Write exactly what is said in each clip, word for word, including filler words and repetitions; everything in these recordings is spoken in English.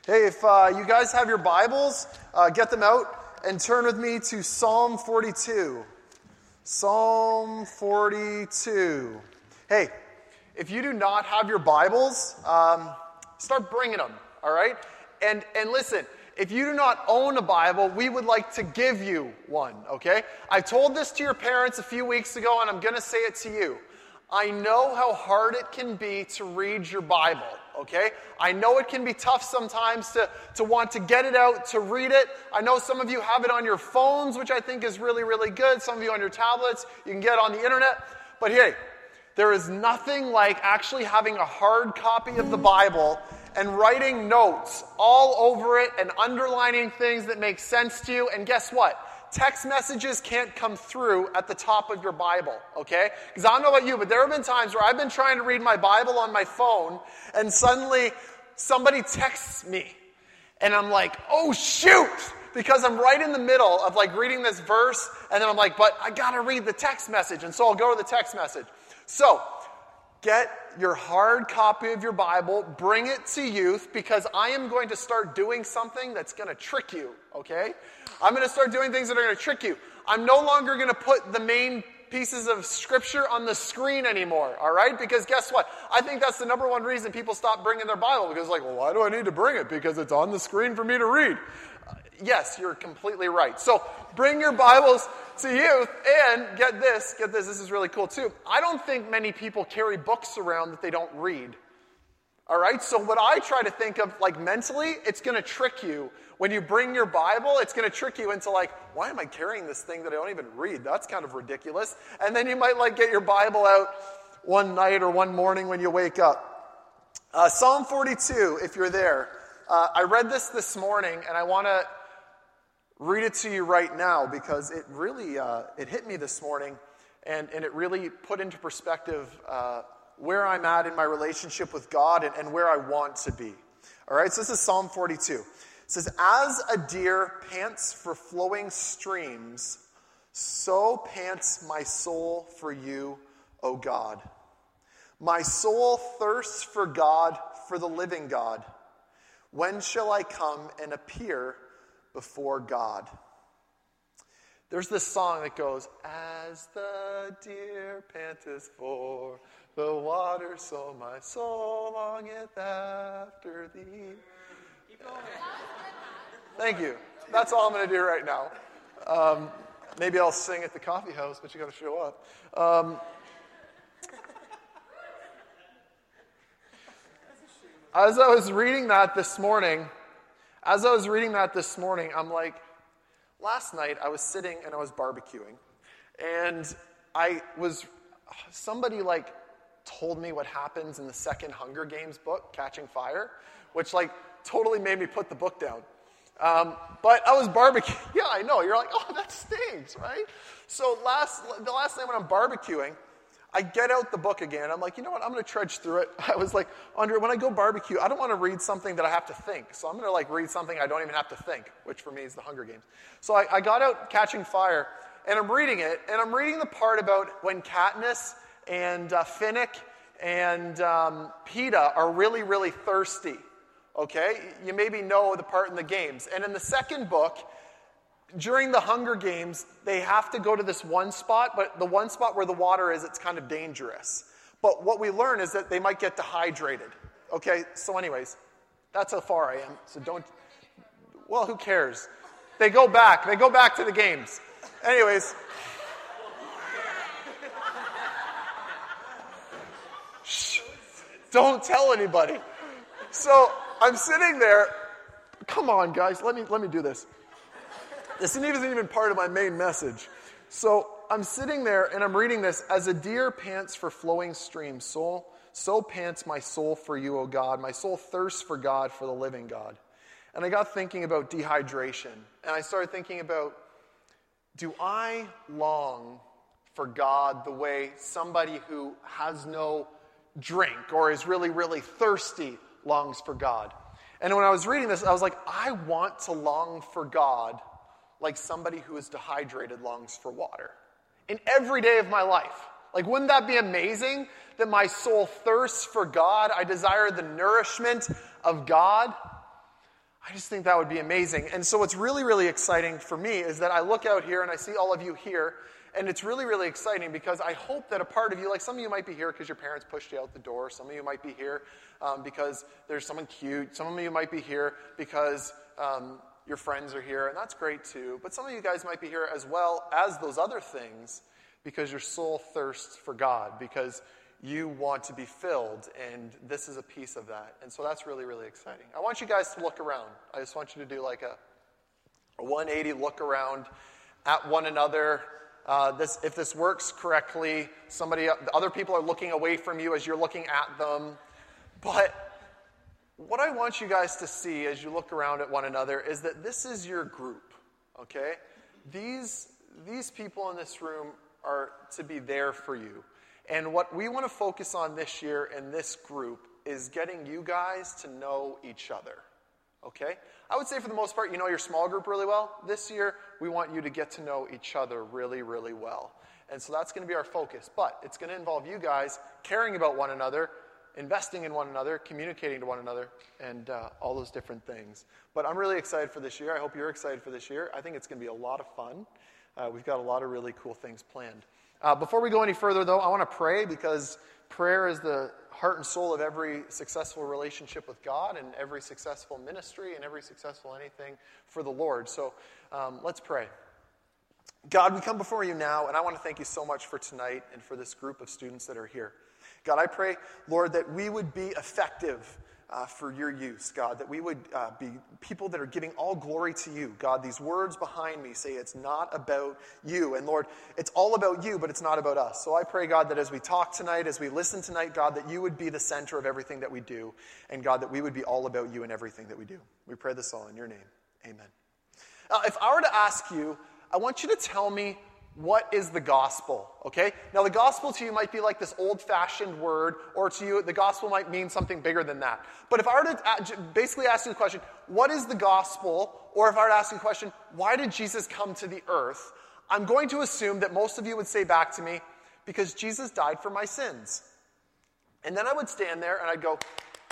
Hey, if uh, you guys have your Bibles, uh, get them out and turn with me to Psalm forty-two. Psalm forty-two. Hey, if you do not have your Bibles, um, start bringing them, all right? And and listen, if you do not own a Bible, we would like to give you one, okay? I told this to your parents a few weeks ago, and I'm going to say it to you. I know how hard it can be to read your Bible, okay? I know it can be tough sometimes to, to want to get it out, to read it. I know some of you have it on your phones, which I think is really, really good. Some of you on your tablets. You can get it on the internet. But hey, there is nothing like actually having a hard copy of the Bible and writing notes all over it and underlining things that make sense to you. And guess what? Text messages can't come through at the top of your Bible, okay? Because I don't know about you, but there have been times where I've been trying to read my Bible on my phone, and suddenly somebody texts me, and I'm like, oh, shoot! Because I'm right in the middle of like reading this verse, and then I'm like, but I gotta read the text message, and so I'll go to the text message. So, get your hard copy of your Bible, bring it to youth, because I am going to start doing something that's going to trick you, okay? I'm going to start doing things that are going to trick you. I'm no longer going to put the main pieces of Scripture on the screen anymore, all right? Because guess what? I think that's the number one reason people stop bringing their Bible, because like, well, why do I need to bring it? Because it's on the screen for me to read. Uh, yes, you're completely right. So bring your Bibles to youth, and get this, get this, this is really cool too. I don't think many people carry books around that they don't read. All right, so what I try to think of, like mentally, it's going to trick you. When you bring your Bible, it's going to trick you into like, why am I carrying this thing that I don't even read? That's kind of ridiculous. And then you might like get your Bible out one night or one morning when you wake up. Uh, Psalm forty-two, if you're there. Uh, I read this this morning, and I want to read it to you right now because it really, uh, it hit me this morning, and, and it really put into perspective uh, where I'm at in my relationship with God and, and where I want to be. All right, so this is Psalm forty-two. It says, as a deer pants for flowing streams, so pants my soul for you, O God. My soul thirsts for God, for the living God. When shall I come and appear before God? There's this song that goes, as the deer panteth for the water, so my soul longeth after thee. Keep going. Thank you. That's all I'm going to do right now. Um, maybe I'll sing at the coffee house, but you got to show up. Um, as I was reading that this morning, As I was reading that this morning, I'm like, last night I was sitting and I was barbecuing. And I was, somebody like told me what happens in the second Hunger Games book, Catching Fire, which like totally made me put the book down. Um, but I was barbecuing. Yeah, I know. You're like, oh, that stinks, right? So last, the last night when I'm barbecuing, I get out the book again. I'm like, you know what? I'm going to trudge through it. I was like, Andre, when I go barbecue, I don't want to read something that I have to think. So I'm going to like read something I don't even have to think, which for me is the Hunger Games. So I, I got out Catching Fire, and I'm reading it, and I'm reading the part about when Katniss and uh, Finnick and um, Peeta are really, really thirsty. Okay? You maybe know the part in the games. And in the second book, during the Hunger Games, they have to go to this one spot, but the one spot where the water is, it's kind of dangerous. But what we learn is that they might get dehydrated. Okay, so anyways, that's how far I am. So don't, well, who cares? They go back. They go back to the games. Anyways. Shh, don't tell anybody. So I'm sitting there. Come on, guys, let me let me do this. This isn't even part of my main message. So I'm sitting there and I'm reading this. As a deer pants for flowing streams, so, so pants my soul for you, O God. My soul thirsts for God, for the living God. And I got thinking about dehydration. And I started thinking about, do I long for God the way somebody who has no drink or is really, really thirsty longs for God? And when I was reading this, I was like, I want to long for God like somebody who is dehydrated longs for water. In every day of my life. Like, wouldn't that be amazing? That my soul thirsts for God. I desire the nourishment of God. I just think that would be amazing. And so what's really, really exciting for me is that I look out here and I see all of you here, and it's really, really exciting because I hope that a part of you, like some of you might be here because your parents pushed you out the door. Some of you might be here um, because there's someone cute. Some of you might be here because um, your friends are here, and that's great too. But some of you guys might be here as well as those other things because your soul thirsts for God, because you want to be filled, and this is a piece of that. And so that's really, really exciting. I want you guys to look around. I just want you to do like a, a one eighty look around at one another. Uh, this, if this works correctly, somebody, other people are looking away from you as you're looking at them. But what I want you guys to see as you look around at one another is that this is your group, okay? These, these people in this room are to be there for you. And what we want to focus on this year in this group is getting you guys to know each other, okay? I would say for the most part, you know your small group really well. This year, we want you to get to know each other really, really well. And so that's going to be our focus. But it's going to involve you guys caring about one another, investing in one another, communicating to one another, and uh, all those different things. But I'm really excited for this year. I hope you're excited for this year. I think it's going to be a lot of fun. Uh, we've got a lot of really cool things planned. Uh, before we go any further, though, I want to pray, because prayer is the heart and soul of every successful relationship with God and every successful ministry and every successful anything for the Lord. So um, let's pray. God, we come before you now, and I want to thank you so much for tonight and for this group of students that are here. God, I pray, Lord, that we would be effective uh, for your use, God, that we would uh, be people that are giving all glory to you. God, these words behind me say it's not about you. And Lord, it's all about you, but it's not about us. So I pray, God, that as we talk tonight, as we listen tonight, God, that you would be the center of everything that we do. And God, that we would be all about you in everything that we do. We pray this all in your name. Amen. Uh, if I were to ask you, I want you to tell me, what is the gospel, okay? Now, the gospel to you might be like this old-fashioned word, or to you, the gospel might mean something bigger than that. But if I were to basically ask you the question, what is the gospel? Or if I were to ask you the question, why did Jesus come to the earth? I'm going to assume that most of you would say back to me, because Jesus died for my sins. And then I would stand there and I'd go,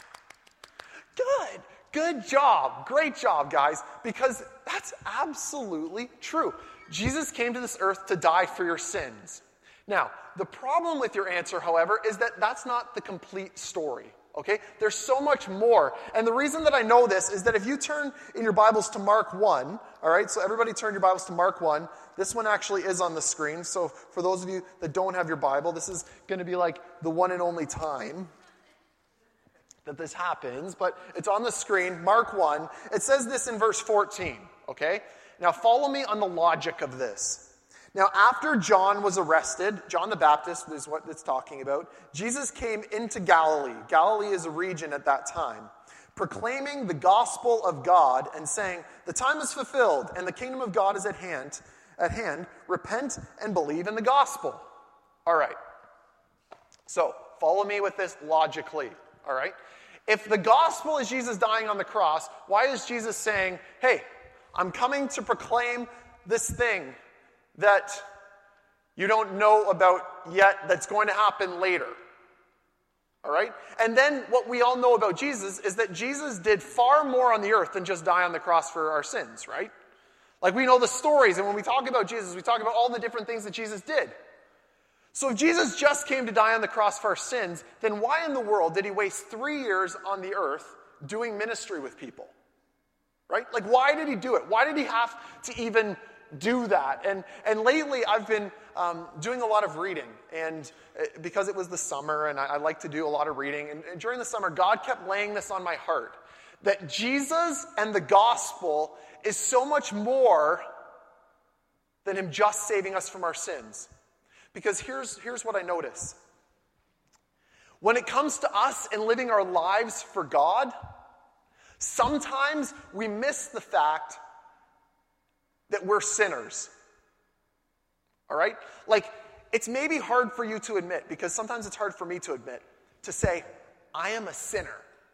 good, good job, great job, guys, because that's absolutely true. Jesus came to this earth to die for your sins. Now, the problem with your answer, however, is that that's not the complete story, okay? There's so much more. And the reason that I know this is that if you turn in your Bibles to Mark one, all right, so everybody turn your Bibles to Mark one. This one actually is on the screen. So for those of you that don't have your Bible, this is going to be like the one and only time that this happens. But it's on the screen, Mark one. It says this in verse fourteen, okay? Now, follow me on the logic of this. Now, after John was arrested, John the Baptist is what it's talking about, Jesus came into Galilee. Galilee is a region at that time, proclaiming the gospel of God and saying, the time is fulfilled and the kingdom of God is at hand. At hand, repent and believe in the gospel. All right. So, follow me with this logically. All right. If the gospel is Jesus dying on the cross, why is Jesus saying, hey, I'm coming to proclaim this thing that you don't know about yet that's going to happen later. All right? And then what we all know about Jesus is that Jesus did far more on the earth than just die on the cross for our sins, right? Like we know the stories, and when we talk about Jesus, we talk about all the different things that Jesus did. So if Jesus just came to die on the cross for our sins, then why in the world did he waste three years on the earth doing ministry with people? Right? Like, why did he do it? Why did he have to even do that? And and lately, I've been um, doing a lot of reading, and uh, because it was the summer, and I, I like to do a lot of reading. And, and during the summer, God kept laying this on my heart, that Jesus and the gospel is so much more than him just saving us from our sins. Because here's here's what I notice. When it comes to us and living our lives for God, sometimes we miss the fact that we're sinners. All right? Like, it's maybe hard for you to admit, because sometimes it's hard for me to admit, to say, I am a sinner.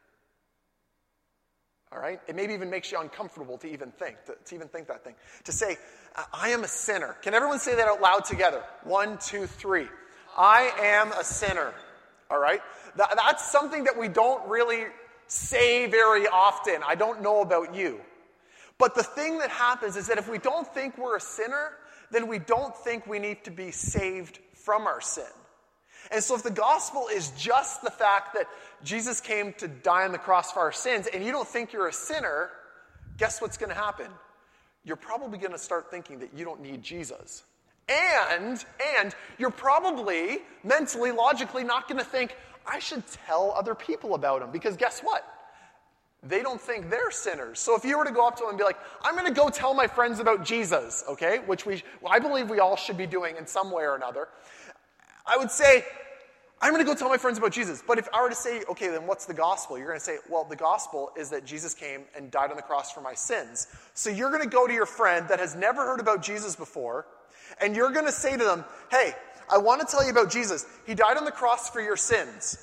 All right? It maybe even makes you uncomfortable to even think, to, to even think that thing. To say, I am a sinner. Can everyone say that out loud together? One, two, three. I am a sinner. All right? That, that's something that we don't really say very often. I don't know about you. But the thing that happens is that if we don't think we're a sinner, then we don't think we need to be saved from our sin. And so if the gospel is just the fact that Jesus came to die on the cross for our sins, and you don't think you're a sinner, guess what's going to happen? You're probably going to start thinking that you don't need Jesus. And, and you're probably mentally, logically not going to think, I should tell other people about him. Because guess what? They don't think they're sinners. So if you were to go up to them and be like, I'm going to go tell my friends about Jesus, okay, which we, well, I believe we all should be doing in some way or another, I would say, I'm going to go tell my friends about Jesus. But if I were to say, okay, then what's the gospel? You're going to say, well, the gospel is that Jesus came and died on the cross for my sins. So you're going to go to your friend that has never heard about Jesus before, and you're going to say to them, hey, I want to tell you about Jesus. He died on the cross for your sins.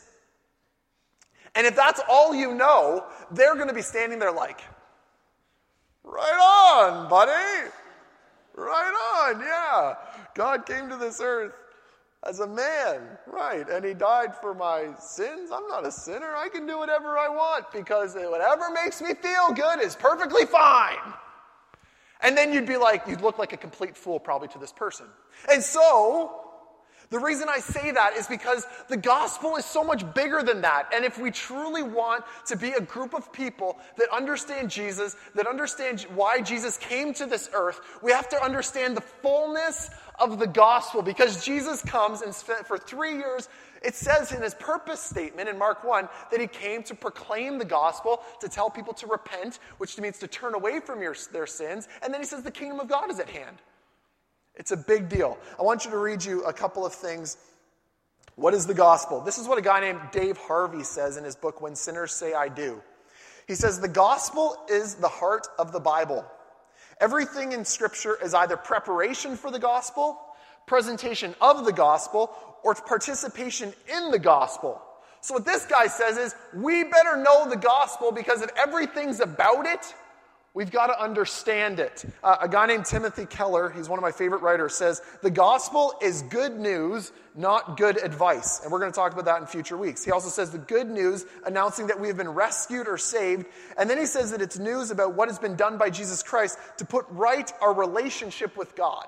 And if that's all you know, they're going to be standing there like, right on, buddy. Right on, yeah. God came to this earth as a man, right, and he died for my sins. I'm not a sinner. I can do whatever I want because whatever makes me feel good is perfectly fine. And then you'd be like, you'd look like a complete fool probably to this person. And so, the reason I say that is because the gospel is so much bigger than that. And if we truly want to be a group of people that understand Jesus, that understand why Jesus came to this earth, we have to understand the fullness of the gospel. Because Jesus comes and spent for three years, it says in his purpose statement in Mark one that he came to proclaim the gospel, to tell people to repent, which means to turn away from your, their sins. And then he says the kingdom of God is at hand. It's a big deal. I want you to read you a couple of things. What is the gospel? This is what a guy named Dave Harvey says in his book, When Sinners Say I Do. He says, the gospel is the heart of the Bible. Everything in Scripture is either preparation for the gospel, presentation of the gospel, or participation in the gospel. So what this guy says is, we better know the gospel because if everything's about it, we've got to understand it. Uh, a guy named Timothy Keller, he's one of my favorite writers, says, the gospel is good news, not good advice. And we're going to talk about that in future weeks. He also says the good news announcing that we have been rescued or saved. And then he says that it's news about what has been done by Jesus Christ to put right our relationship with God.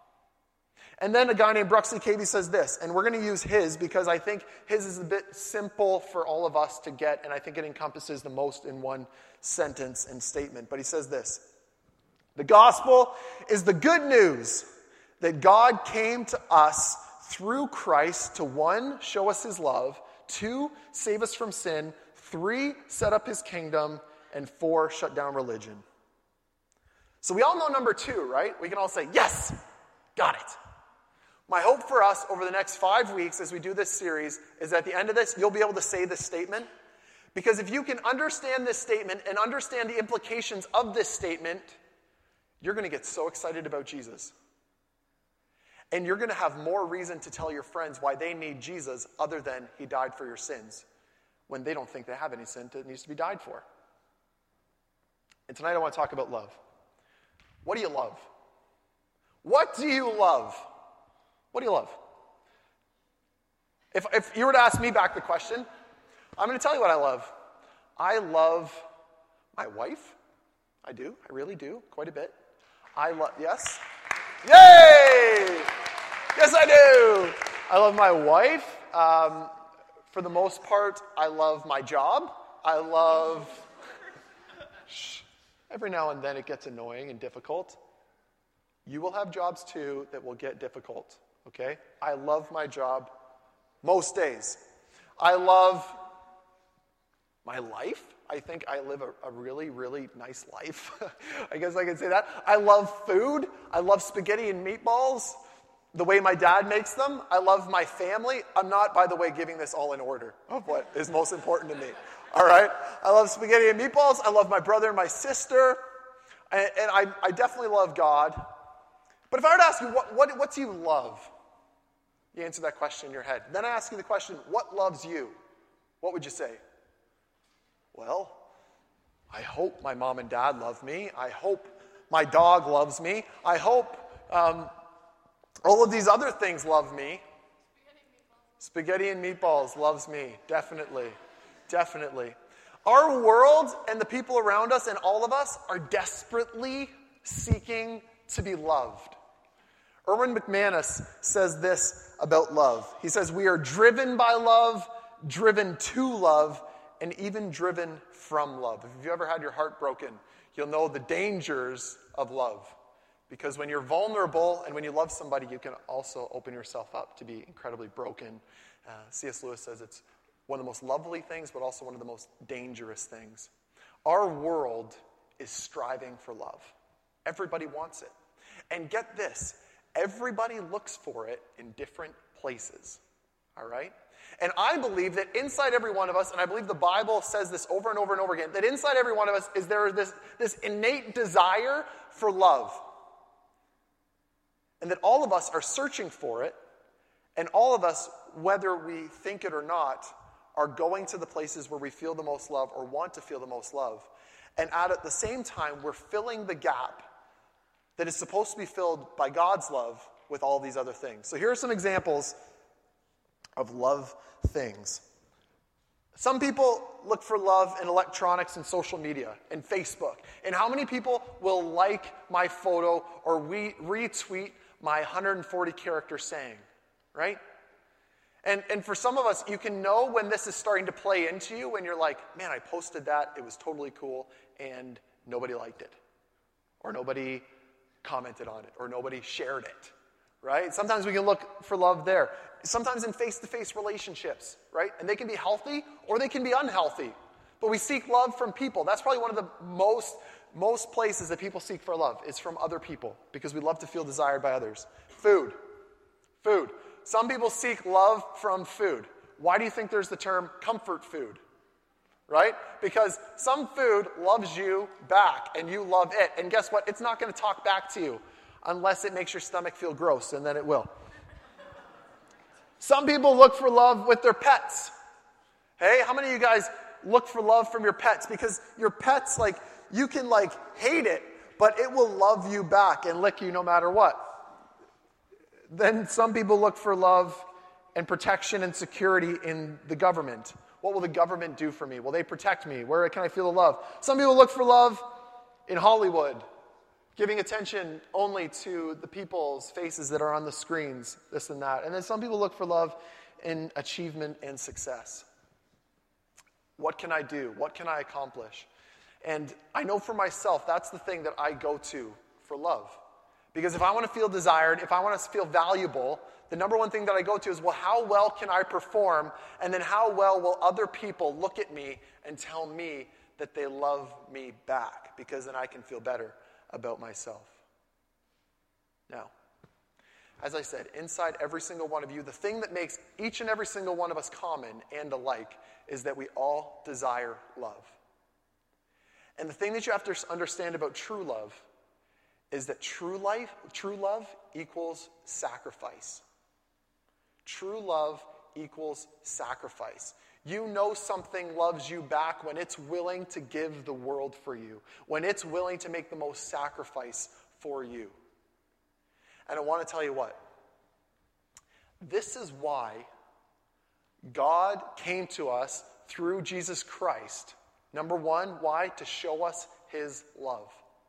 And then a guy named Bruxley Cavey says this, and we're going to use his because I think his is a bit simple for all of us to get, and I think it encompasses the most in one sentence and statement. But he says this, the gospel is the good news that God came to us through Christ to, one, show us his love, two, save us from sin, three, set up his kingdom, and four, shut down religion. So we all know number two, right? We can all say, yes, got it. My hope for us over the next five weeks as we do this series is at the end of this, you'll be able to say this statement. Because if you can understand this statement and understand the implications of this statement, you're going to get so excited about Jesus. And you're going to have more reason to tell your friends why they need Jesus other than he died for your sins when they don't think they have any sin that needs to be died for. And tonight I want to talk about love. What do you love? What do you love? What do you love? If, if you were to ask me back the question, I'm going to tell you what I love. I love my wife. I do. I really do. Quite a bit. I love, yes? Yay! Yes, I do. I love my wife. Um, for the most part, I love my job. I love, shh, every now and then it gets annoying and difficult. You will have jobs too that will get difficult. Okay? I love my job most days. I love my life. I think I live a, a really, really nice life. I guess I can say that. I love food. I love spaghetti and meatballs the way my dad makes them. I love my family. I'm not, by the way, giving this all in order of what is most important to me. All right? I love spaghetti and meatballs. I love my brother and my sister. And, and I, I definitely love God. But if I were to ask you, what, what, what do you love? You answer that question in your head. Then I ask you the question, what loves you? What would you say? Well, I hope my mom and dad love me. I hope my dog loves me. I hope um, all of these other things love me. Spaghetti and meatballs loves me, definitely, definitely. Our world and the people around us and all of us are desperately seeking to be loved. Erwin McManus says this about love. He says, we are driven by love, driven to love, and even driven from love. If you've ever had your heart broken, you'll know the dangers of love. Because when you're vulnerable and when you love somebody, you can also open yourself up to be incredibly broken. Uh, C S Lewis says it's one of the most lovely things, but also one of the most dangerous things. Our world is striving for love. Everybody wants it. And get this, everybody looks for it in different places. All right? And I believe that inside every one of us, and I believe the Bible says this over and over and over again, that inside every one of us is there this, this innate desire for love. And that all of us are searching for it, and all of us, whether we think it or not, are going to the places where we feel the most love or want to feel the most love. And at, at the same time, we're filling the gap that is supposed to be filled by God's love with all these other things. So here are some examples of love things. Some people look for love in electronics and social media and Facebook. And how many people will like my photo or re- retweet my one hundred forty character saying, right? And and for some of us, you can know when this is starting to play into you, when you're like, man, I posted that, it was totally cool, and nobody liked it. Or nobody commented on it, or nobody shared it, right? Sometimes we can look for love there. Sometimes in face-to-face relationships, right? And they can be healthy, or they can be unhealthy. But we seek love from people. That's probably one of the most, most places that people seek for love, is from other people, because we love to feel desired by others. Food. Food. Some people seek love from food. Why do you think there's the term comfort food? Right? Because some food loves you back and you love it. And guess what? It's not going to talk back to you unless it makes your stomach feel gross, and then it will. Some people look for love with their pets. Hey, how many of you guys look for love from your pets? Because your pets, like, you can, like, hate it, but it will love you back and lick you no matter what. Then some people look for love and protection and security in the government. What will the government do for me? Will they protect me? Where can I feel the love? Some people look for love in Hollywood, giving attention only to the people's faces that are on the screens, this and that. And then some people look for love in achievement and success. What can I do? What can I accomplish? And I know for myself, that's the thing that I go to for love. Because if I want to feel desired, if I want to feel valuable, the number one thing that I go to is, well, how well can I perform? And then how well will other people look at me and tell me that they love me back? Because then I can feel better about myself. Now, as I said, inside every single one of you, the thing that makes each and every single one of us common and alike is that we all desire love. And the thing that you have to understand about true love is that true life, true love equals sacrifice. True love equals sacrifice. You know something loves you back when it's willing to give the world for you, when it's willing to make the most sacrifice for you. And I want to tell you what. This is why God came to us through Jesus Christ. Number one, why? To show us his love.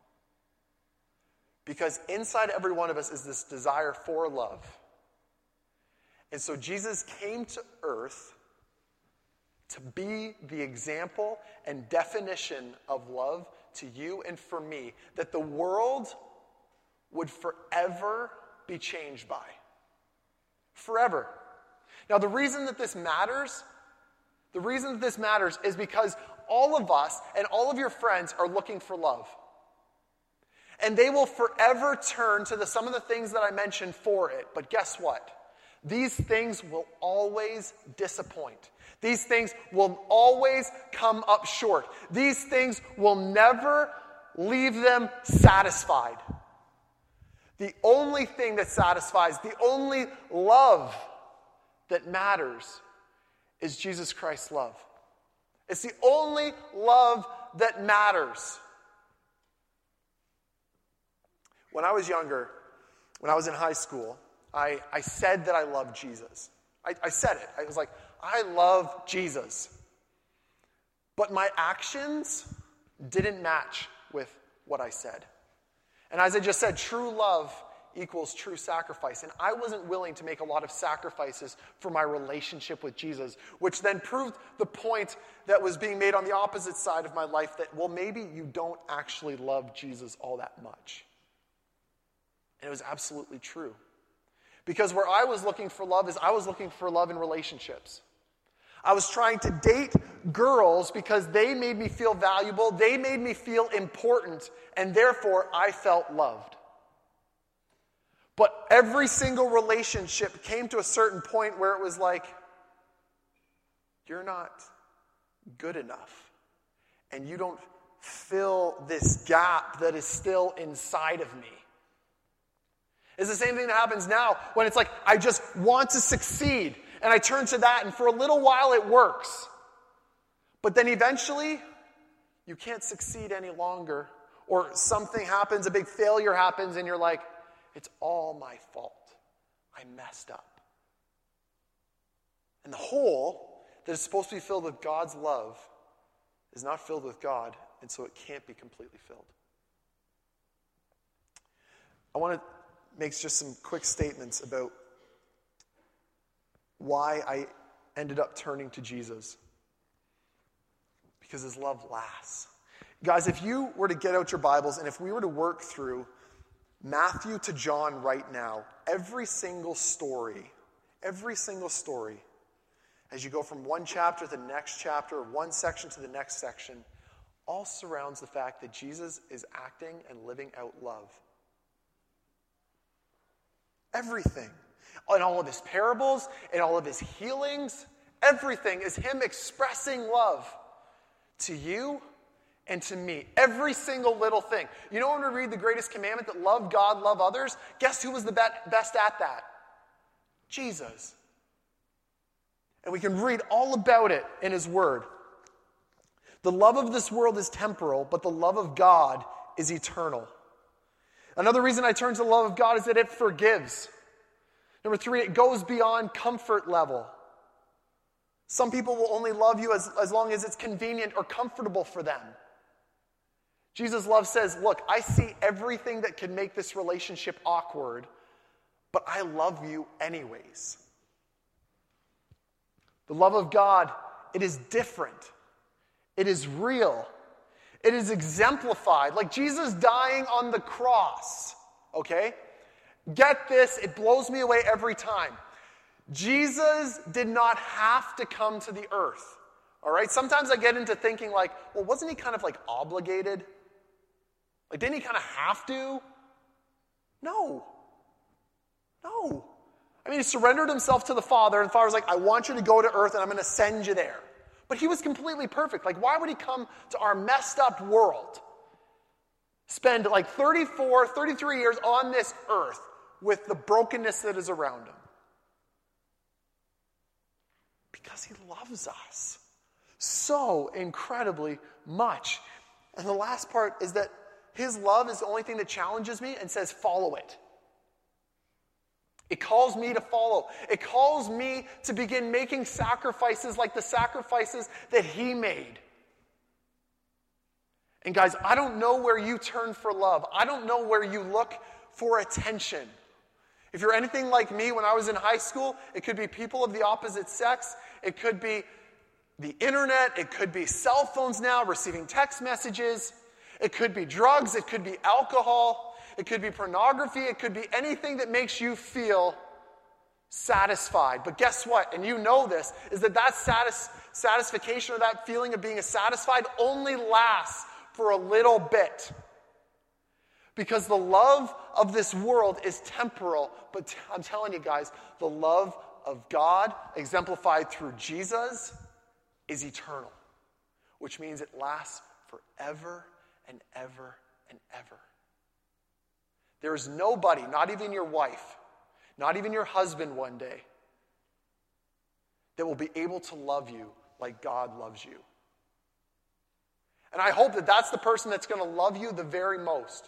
Because inside every one of us is this desire for love. And so Jesus came to earth to be the example and definition of love to you and for me, that the world would forever be changed by. Forever. Now, the reason that this matters, the reason that this matters is because all of us and all of your friends are looking for love. And they will forever turn to the, some of the things that I mentioned for it. But guess what? These things will always disappoint. These things will always come up short. These things will never leave them satisfied. The only thing that satisfies, the only love that matters is Jesus Christ's love. It's the only love that matters. When I was younger, when I was in high school, I, I said that I loved Jesus. I, I said it. I was like, I love Jesus. but my actions didn't match with what I said. And as I just said, true love equals true sacrifice. And I wasn't willing to make a lot of sacrifices for my relationship with Jesus, which then proved the point that was being made on the opposite side of my life that, well, maybe you don't actually love Jesus all that much. And it was absolutely true. Because where I was looking for love is I was looking for love in relationships. I was trying to date girls because they made me feel valuable, they made me feel important, and therefore I felt loved. But every single relationship came to a certain point where it was like, you're not good enough. And you don't fill this gap that is still inside of me. It's the same thing that happens now when it's like, I just want to succeed. And I turn to that, and for a little while it works. But then eventually, you can't succeed any longer. Or something happens, a big failure happens, and you're like, it's all my fault. I messed up. And the hole that is supposed to be filled with God's love is not filled with God, and so it can't be completely filled. I want to make just some quick statements about why I ended up turning to Jesus. Because his love lasts. Guys, if you were to get out your Bibles and if we were to work through Matthew to John right now, every single story, every single story, as you go from one chapter to the next chapter, or one section to the next section, all surrounds the fact that Jesus is acting and living out love. Everything. In all of his parables, in all of his healings, everything is him expressing love to you and to me. Every single little thing. You know when we read the greatest commandment, that love God, love others? Guess who was the best at that? Jesus. And we can read all about it in his word. The love of this world is temporal, but the love of God is eternal. Another reason I turn to the love of God is that it forgives. Number three, it goes beyond comfort level. Some people will only love you as, as long as it's convenient or comfortable for them. Jesus' love says, look, I see everything that can make this relationship awkward, but I love you anyways. The love of God, it is different. It is real. It is exemplified. Like Jesus dying on the cross, okay? Get this, it blows me away every time. Jesus did not have to come to the earth, all right? Sometimes I get into thinking like, well, wasn't he kind of like obligated? Like, didn't he kind of have to? No. No. I mean, he surrendered himself to the Father, and the Father's like, I want you to go to earth, and I'm going to send you there. But he was completely perfect. Like, why would he come to our messed up world? Spend like thirty-four, thirty-three years on this earth with the brokenness that is around him. Because he loves us so incredibly much. And the last part is that his love is the only thing that challenges me and says, follow it. It calls me to follow. It calls me to begin making sacrifices like the sacrifices that he made. And guys, I don't know where you turn for love. I don't know where you look for attention. If you're anything like me, when I was in high school, it could be people of the opposite sex. It could be the internet. It could be cell phones now, receiving text messages. It could be drugs. It could be alcohol. It could be pornography. It could be anything that makes you feel satisfied. But guess what? And you know this, is that that satis- satisfaction or that feeling of being satisfied only lasts for a little bit. Because the love of this world is temporal. But t- I'm telling you guys, the love of God, exemplified through Jesus, is eternal. Which means it lasts forever and ever and ever. There is nobody, not even your wife, not even your husband one day, that will be able to love you like God loves you. And I hope that that's the person that's going to love you the very most.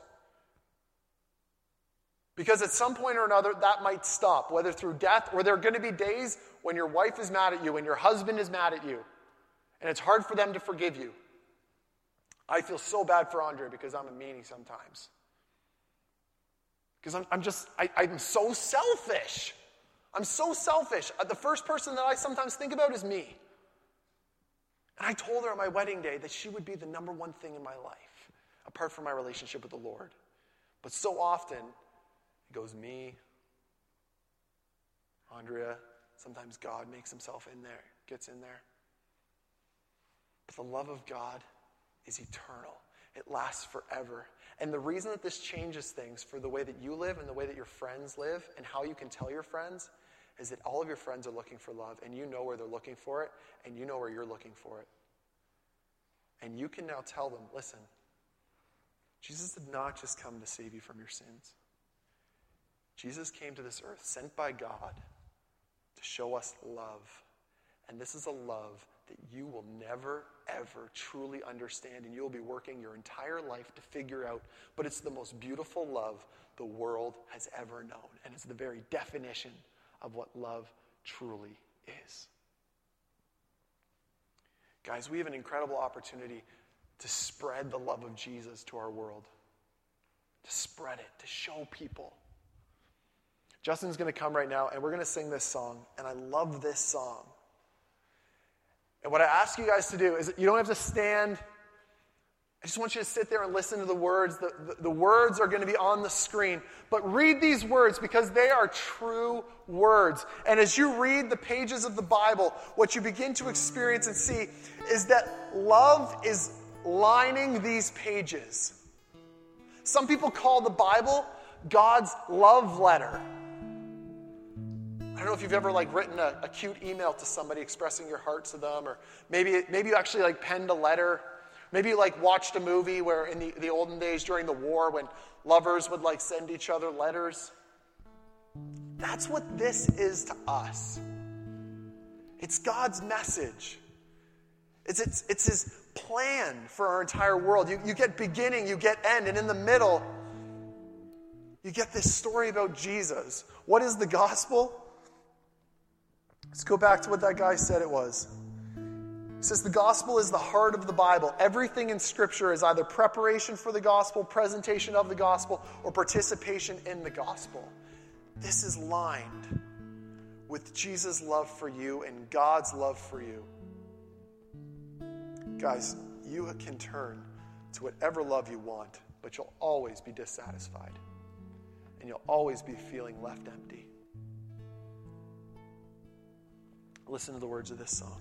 Because at some point or another, that might stop, whether through death or there are going to be days when your wife is mad at you and your husband is mad at you. And it's hard for them to forgive you. I feel so bad for Andrea because I'm a meanie sometimes. Because I'm, I'm just, I, I'm so selfish. I'm so selfish. The first person that I sometimes think about is me. And I told her on my wedding day that she would be the number one thing in my life, apart from my relationship with the Lord. But so often, it goes me, Andrea, sometimes God makes himself in there, gets in there. But the love of God is eternal. It lasts forever. And the reason that this changes things for the way that you live and the way that your friends live and how you can tell your friends is that all of your friends are looking for love, and you know where they're looking for it, and you know where you're looking for it. And you can now tell them, listen, Jesus did not just come to save you from your sins. Jesus came to this earth, sent by God, to show us love. And this is a love that you will never, ever truly understand, and you'll be working your entire life to figure out, but it's the most beautiful love the world has ever known, and it's the very definition of what love truly is. Guys, we have an incredible opportunity to spread the love of Jesus to our world, to spread it, to show people. Justin's going to come right now, and we're going to sing this song, and I love this song. And what I ask you guys to do is you don't have to stand. I just want you to sit there and listen to the words. The, the, the words are going to be on the screen. But read these words because they are true words. And as you read the pages of the Bible, what you begin to experience and see is that love is lining these pages. Some people call the Bible God's love letter. I don't know if you've ever like written a, a cute email to somebody expressing your heart to them, or maybe maybe you actually like penned a letter. Maybe you like watched a movie where in the, the olden days during the war when lovers would like send each other letters. That's what this is to us. It's God's message. It's, it's, it's his plan for our entire world. You, you get beginning, you get end, and in the middle, you get this story about Jesus. What is the gospel? Let's go back to what that guy said it was. He says the gospel is the heart of the Bible. Everything in Scripture is either preparation for the gospel, presentation of the gospel, or participation in the gospel. This is lined with Jesus' love for you and God's love for you. Guys, you can turn to whatever love you want, but you'll always be dissatisfied. And you'll always be feeling left empty. Listen to the words of this song.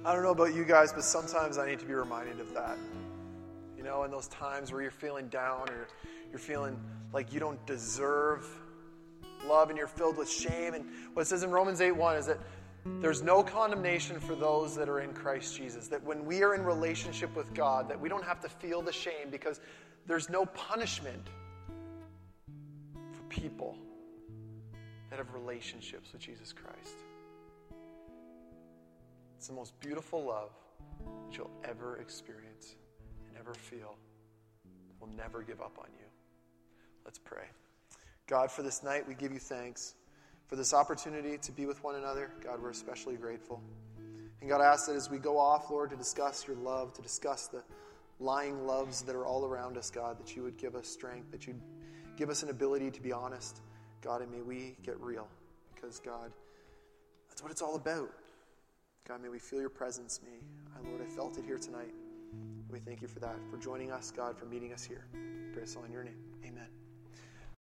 I don't know about you guys, but sometimes I need to be reminded of that. You know, in those times where you're feeling down or you're feeling like you don't deserve love and you're filled with shame. And what it says in Romans eight one is that there's no condemnation for those that are in Christ Jesus. That when we are in relationship with God, that we don't have to feel the shame because there's no punishment for people that have relationships with Jesus Christ. It's the most beautiful love that you'll ever experience and ever feel. It will never give up on you. Let's pray. God, for this night, we give you thanks. For this opportunity to be with one another, God, we're especially grateful. And God, I ask that as we go off, Lord, to discuss your love, to discuss the lying loves that are all around us, God, that you would give us strength, that you'd give us an ability to be honest. God, and may we get real, because, God, that's what it's all about. God, may we feel your presence. May, I, Lord, I felt it here tonight. We thank you for that, for joining us, God, for meeting us here. Pray us all in your name. Amen.